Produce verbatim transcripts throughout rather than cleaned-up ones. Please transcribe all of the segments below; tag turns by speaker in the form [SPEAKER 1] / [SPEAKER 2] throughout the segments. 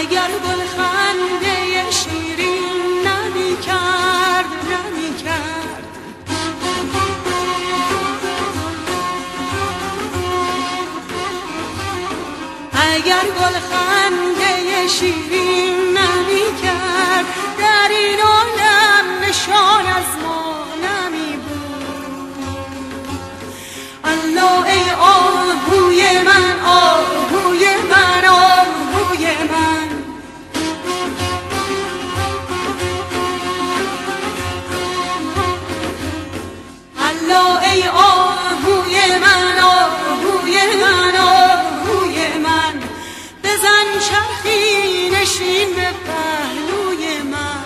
[SPEAKER 1] اگر گل خنده شیرین نمی کرد نمی کرد اگر گل خنده شیرین نمی کرد در این عالم نشان از ما نمی بود. الله ای آهوی من آهوی من آهوی من الله ای آهوی من آهوی من آهوی من بزن چرخی نشین به پهلوی من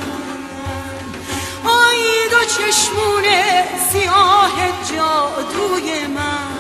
[SPEAKER 1] آی دو چشمون سیاه جادوی من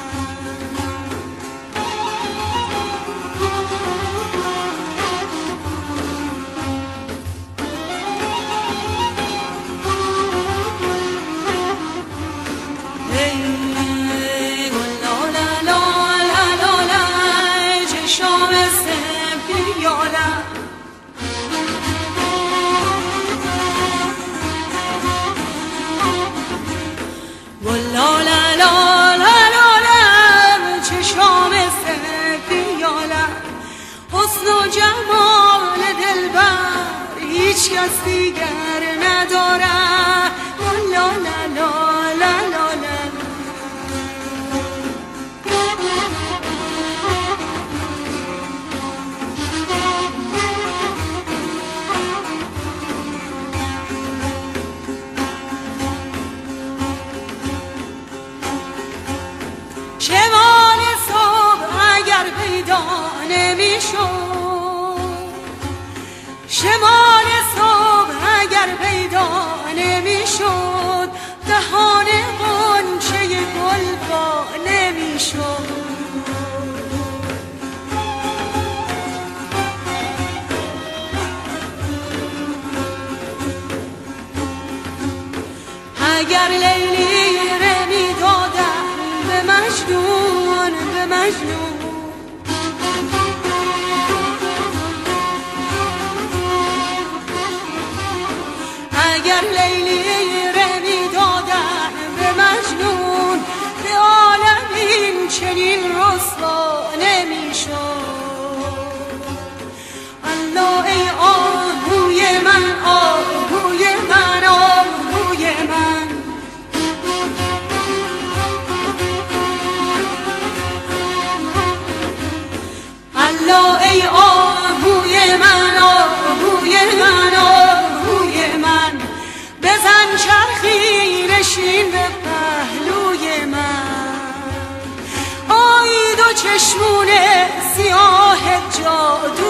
[SPEAKER 1] هیچ کس دیگر نداره لا لا لا لا لا لا شمال صبح اگر پیدا نمیشد شمال صبح اگر پیدا نمیشد دهان غنچه گل وا نمیشد اگر لیلی ره میدادن به مجنون به مجنون اگر لیلی ره میدادن به مجنون به عالم این چنین رسوا نمیشد. الله ای آهوی من آهوی من آهوی من الله ای آهوی من آهوی من آهوی من بزن چرخی نشین به پهلوی من آی دو چشمون سیاه جادو